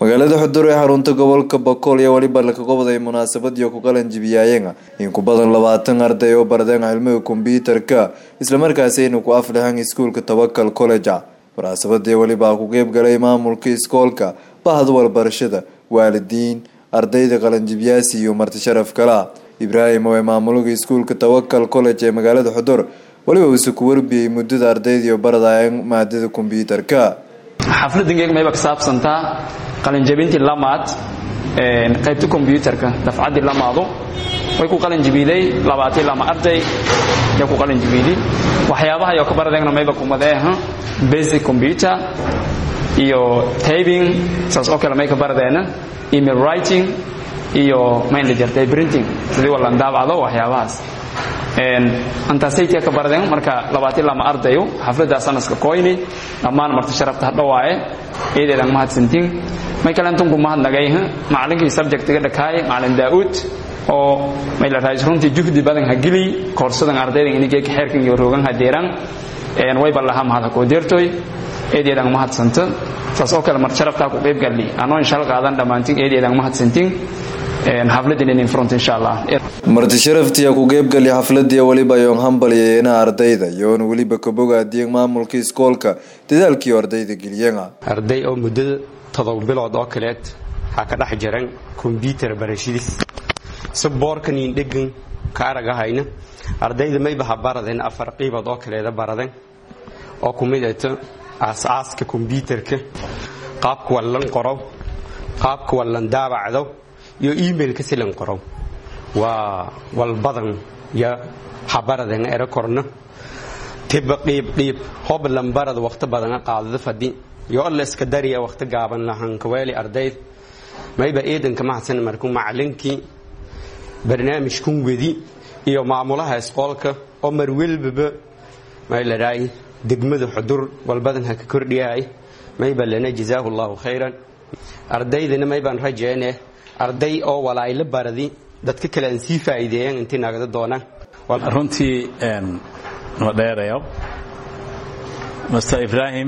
magaalada Xudur ee xarunta gobolka Bakool iyo waliba la ka qabday munaasabad iyo ku qalan jibiyayeen in ku badan 20 arday oo baradeen cilmiga kombiyuutarka isla markaasina ku aflahan iskuulka Tawakkal College. munaasabadii waliba ku qeyb galay maamulka iskoolka, bahda waxbarashada, waalidiin, ardayda qalan jibiyaasi iyo marti sharaf kala. Ibrahim oo maamulka iskoolka Tawakkal College ee magaalada Xudur waliba uu ku warbiyay muddada ardayda iyo baradayeen maadada kombiyuutarka. xafladingeeg mayba ka saabsantaa qalin jabintii lamaad qaybta kombiyuutarka dafcadii lamaado way ku qalin jabiiday 22 arday ya ku qalin jabiiday waxyaabaha ay ka baradeen mayba kumadeeha basic computer iyo typing saas oo kale may ka baradeen email writing iyo mainly jartay printing sidii wala daabacdo waxyaabahaas antaasaytii ka baradeen marka 22 ardayo xafladda sanaska kooyni dhammaan marti sharafta dhawaaye eedeedan mahadsantiin may kale intuu mahadnagay macallinkii subject-ga dhakaay macallin Daawud oo may la raayis runtii juhdi badan hagili koorsadan ardayda inay xeerkan iyo roogan hadeeran way balaha mahad ku deertoy eedeedan mahadsanta saas oo kale marti sharafta ku qeyb gali anoo insha Allah qaadan dhamaantiin eedeedan mahadsantiin xafladina in front insha Allah marti sharaftii ku qeyb gali xafladii waliba yoon hambalyeena ardayda yoon waliba ka bogaadiyay maamulka iskoolka dadaalkii ardayda geliyeen arday oo muddo 7 bilood oo kale ha ka dhax jiran computer barashadiis saboorkan in dhigan ka aragahayna ardayda may baradeen afar qiibood oo kale baradeen oo kumidata aasaaska computerka qaabka wallan qoro qaabka wallan daabacdo iyo email ka silan qoro waa wal badan ya habaradeen era korna tibqiib hob lambarada waqti badan qaadada fadhi yo alla iska dariya waqti gaaban lahan ka weeli arday mayba eedan kama hadsan markuu macallinkii barnaamijkun wadi iyo maamulaha iskoolka oo mar walba may la raay degmada Xudur walbadan ha ka kordhiyay mayba lana jazaahu Allahu khayran ardaydina maybaan rajeynaa arday oo walaayla baradi dadka kale aan si faa'iideeyeen intii naagada doona runtii wadheerayo Mr. Ibrahim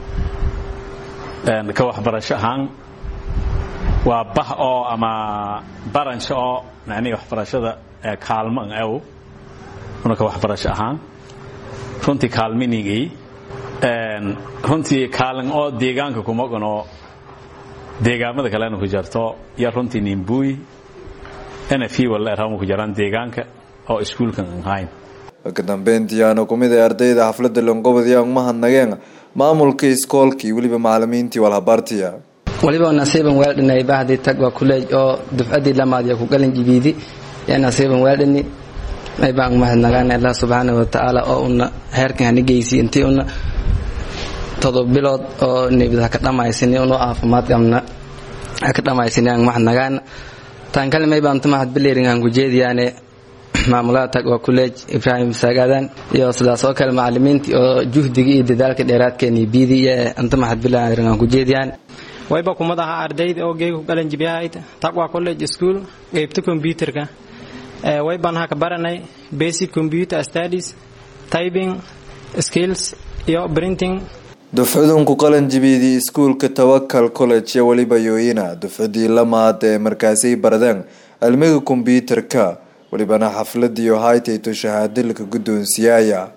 ka waxbarasho ahaan waa bah oo ama baransho oo macnaheedu waxbarashada kaalmo ah oo ka waxbarasho ahaan runtii kaalminigi runtii kaalin oo deegaanka kuma gano deegaamada kale ku jarto ya runtii nimbuy ana fi wala raamo ku jaran deegaanka oo iskuulkan ahayn ka dambeyntii aanu kumid ardayda xafladda langobadiya mahadnageen maamulka iskoolkii waliba macallimiintii wala bartiya waliba nasiiban weeldinay bahdii tagwa college oo dufcadii lamaad ku galin jibiidi ya nasiiban weeldini ay baan mahadnagaan Allah subhanahu wa ta'ala oo una heerkan geysi intii una todo bilood oo nibada ka dhamaysanay oo caafimaad gamna ka dhamaysanay mahadnagaan tan kale may baan mahad bileeringan ku jeediyaane maamulaha tagwa college Ibrahim Saagadan iyo sidaas oo kale macallimiintii oo juhdiga iyo dadaalka dheeraadkeeni biidiye anta mahad bileeringan ku jeediyaan wayba kumadaha ardayda oo geeyo galan jibiyahayd tagwa college school qaybta computerka wayban ha ka baranay basic computer studies typing skills iyo printing dufcadun ku qalan jibiyay iskoolka Tawakkal College waliba yooyina dufcadii lamaad ee markaasay baradeen cilmiga kombiyuutarka walibana xafladii oo hay'adda shahaadada ka guddoonsiiyay